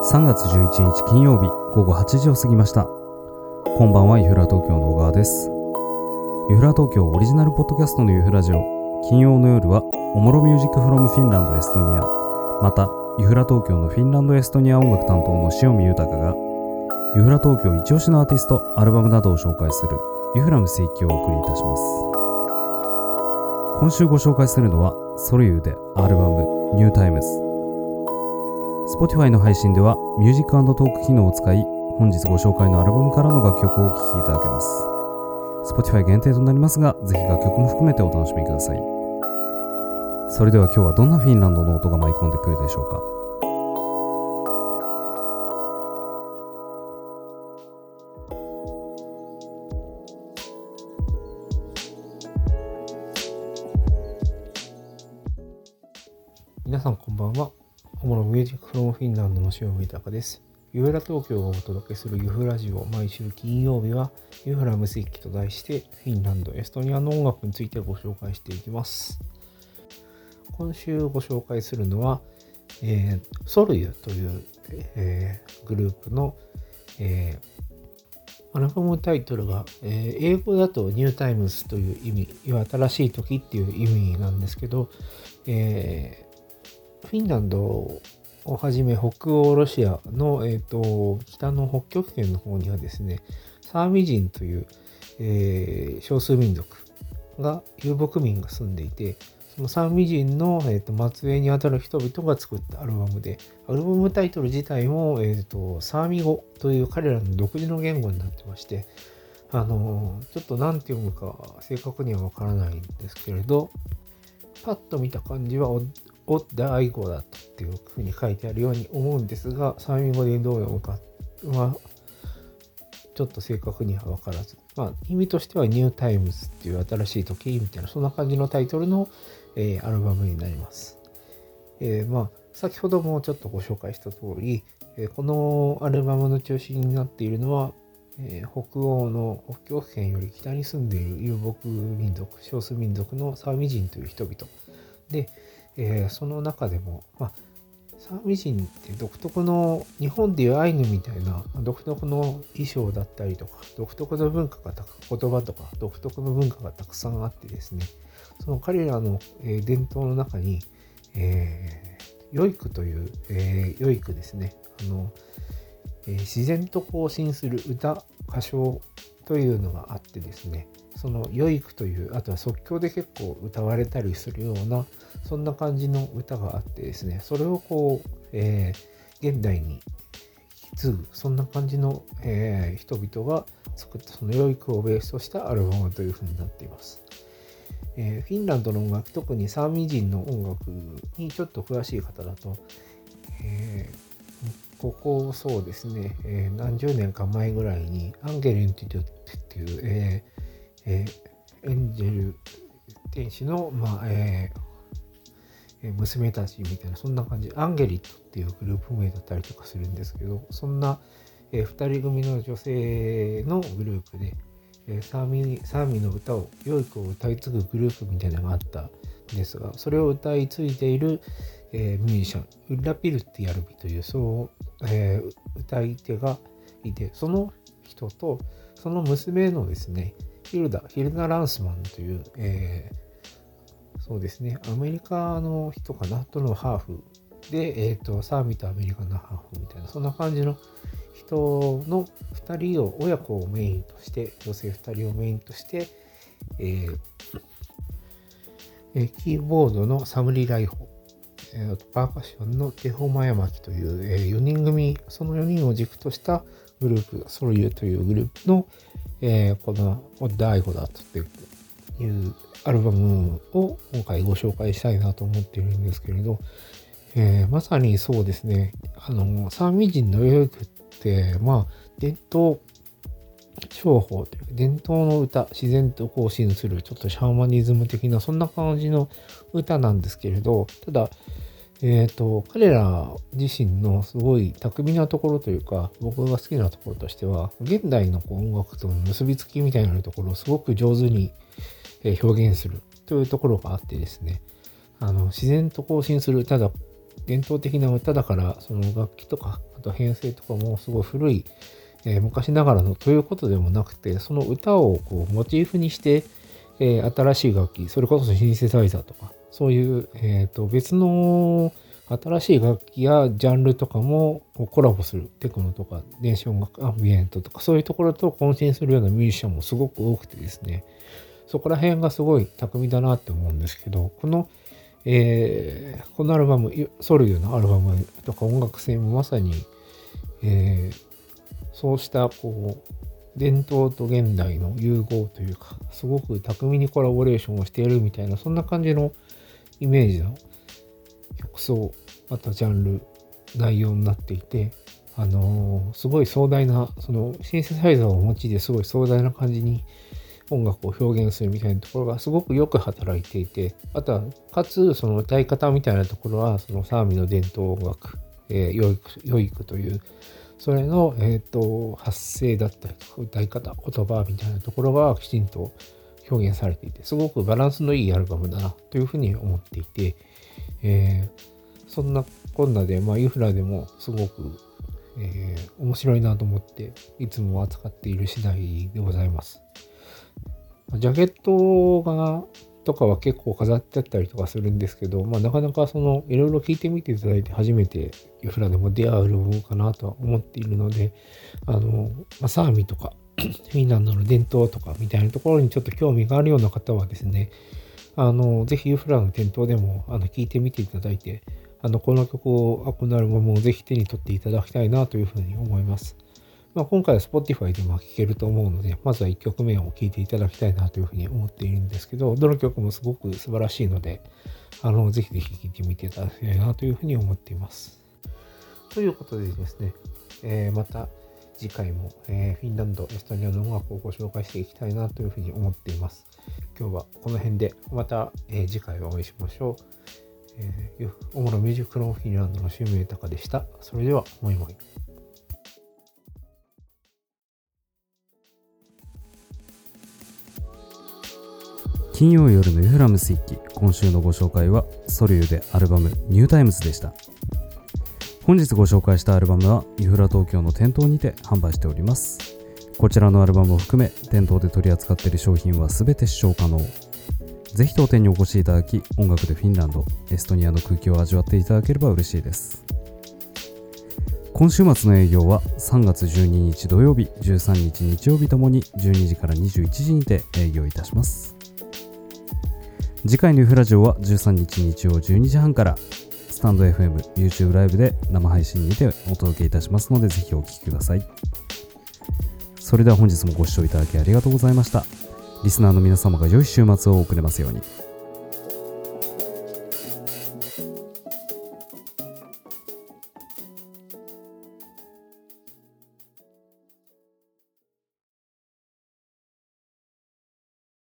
3月11日金曜日午後8時を過ぎました。こんばんは、ゆふら東京の小川です。ゆふら東京オリジナルポッドキャストのゆふラジオ、金曜の夜はおもろミュージックフロムフィンランドエストニア、またゆふら東京のフィンランドエストニア音楽担当の塩見豊がゆふら東京一押しのアーティスト、アルバムなどを紹介するゆふらムスイッチをお送りいたします。今週ご紹介するのはソルユーでアルバムニュータイムズ。Spotify の配信ではミュージック&トーク機能を使い、本日ご紹介のアルバムからの楽曲をお聴きいただけます。 Spotify 限定となりますが、ぜひ楽曲も含めてお楽しみください。それでは今日はどんなフィンランドの音が舞い込んでくるでしょうか。 皆さんこんばんは。おもろミュージックフロムフィンランドの塩見豊です。ゆふら東京がお届けするゆふラジオ、毎週金曜日はゆふらムスイッチと題してフィンランド、エストニアの音楽についてご紹介していきます。今週ご紹介するのは、ソルユという、グループの、アルバムタイトルが、英語だとニュータイムズという意味、新しい時っていう意味なんですけど、フィンランドをはじめ北欧ロシアの、北の北極圏の方にはですね、サーミ人という、少数民族が、遊牧民が住んでいて、そのサーミ人の、末裔にあたる人々が作ったアルバムで、アルバムタイトル自体も、サーミ語という彼らの独自の言語になってまして、ちょっと何て読むか正確にはわからないんですけれど、パッと見た感じはオッダアイゴだっていうふうに書いてあるように思うんですが、サーミ語でどう読むかはちょっと正確には分からず、意味としてはニュータイムズっていう新しい時みたいな、そんな感じのタイトルの、アルバムになります。先ほどもちょっとご紹介した通り、このアルバムの中心になっているのは、北欧の北極圏より北に住んでいる遊牧民族、少数民族のサーミ人という人々で、その中でも、サーミ人って独特の、日本でいうアイヌみたいな独特の衣装だったりとか、独特の文化が言葉とか独特の文化がたくさんあってですね、その彼らの、伝統の中に、ヨイクという、ヨイクですね、自然と行進する歌、歌唱というのがあってですね、そのヨイクという、あとは即興で結構歌われたりするような、そんな感じの歌があってですね、それを現代に引き継ぐ、そんな感じの、人々が作ったそのヨイクをベースとしたアルバムというふうになっています。フィンランドの音楽、特にサーミ人の音楽にちょっと詳しい方だと、ここそうですね、何十年か前ぐらいにアンゲル・インティドゥっていう、エンジェル天使の、娘たちみたいな、そんな感じ、アンゲリットっていうグループ名だったりとかするんですけど、そんな、2人組の女性のグループで、サーミの歌を、ヨイクを歌い継ぐグループみたいなのがあったんですが、それを歌い継いでいる、ミュージシャン、ウッラピルティアルビという、歌い手がいて、その人と、その娘のですね、ヒルダ・ランスマンという、そうですね、アメリカの人かなとのハーフで、サーミとアメリカのハーフみたいな、そんな感じの人の2人を、親子をメインとして、女性2人をメインとして、キーボードのサムリ・ライホ、パーカッションのテホマヤマキという、4人組、その4人を軸としたグループ、ソルユというグループの、このオッダアイゴダというアルバムを今回ご紹介したいなと思っているんですけれど、まさにそうですね、サーミ人のヨイクって、伝統唱法というか、伝統の歌、自然と行進する、ちょっとシャーマニズム的な、そんな感じの歌なんですけれど、ただ、彼ら自身のすごい巧みなところというか、僕が好きなところとしては、現代の音楽との結びつきみたいなところをすごく上手に表現するというところがあってですね、自然と行進する、ただ伝統的な歌だから、その楽器とか、あと編成とかもすごい古い、昔ながらのということでもなくて、その歌をこうモチーフにして、新しい楽器、それこそシンセサイザーとか、そういう、別の新しい楽器やジャンルとかもこうコラボする、テクノとか電子音楽、アンビエントとか、そういうところと混戦するようなミュージシャンもすごく多くてですね、そこら辺がすごい巧みだなって思うんですけど、このアルバム、ソルユのアルバムとか音楽性もまさに、そうしたこう伝統と現代の融合というか、すごく巧みにコラボレーションをしているみたいな、そんな感じのイメージの曲奏、またジャンル、内容になっていて、すごい壮大な、そのシンセサイザーを用いてすごい壮大な感じに音楽を表現するみたいなところがすごくよく働いていて、あとは、かつその歌い方みたいなところは、そのサーミの伝統音楽、養育という、それの、発声だったりとか、歌い方、言葉みたいなところがきちんと表現されていて、すごくバランスのいいアルバムだなというふうに思っていて、そんなこんなで、ユフラでもすごく、面白いなと思って、いつも扱っている次第でございます。ジャケットとかは結構飾ってあったりとかするんですけど、なかなかいろいろ聞いてみていただいて初めてユフラでも出会うアルバムかなとは思っているので、サーミとかフィンランドの伝統とかみたいなところにちょっと興味があるような方はですね、ぜひユフラの店頭でも聞いてみていただいて、この曲を、このアルバムをぜひ手に取っていただきたいなというふうに思います。今回は Spotify でも聴けると思うので、まずは1曲目を聴いていただきたいなというふうに思っているんですけど、どの曲もすごく素晴らしいので、ぜひぜひ聴いてみていただきたいなというふうに思っています。ということでですね、また次回も、フィンランド、エストニアの音楽をご紹介していきたいなというふうに思っています。今日はこの辺で、また、次回お会いしましょう。オモロミュージックロンフィンランドのシウム豊でした。それでは、もいもい。 金曜夜のユフラムス一期、今週のご紹介はソルユでアルバムニュータイムズでした。本日ご紹介したアルバムはユフラ東京の店頭にて販売しております。こちらのアルバムを含め店頭で取り扱っている商品は全て試唱可能。ぜひ当店にお越しいただき、音楽でフィンランド、エストニアの空気を味わっていただければ嬉しいです。今週末の営業は3月12日土曜日、13日日曜日ともに12時から21時にて営業いたします。次回のユフラジオは13日日曜12時半からスタンド FM、YouTube ライブで生配信にてお届けいたしますので、ぜひお聞きください。それでは本日もご視聴いただきありがとうございました。リスナーの皆様が良い週末を送れますように。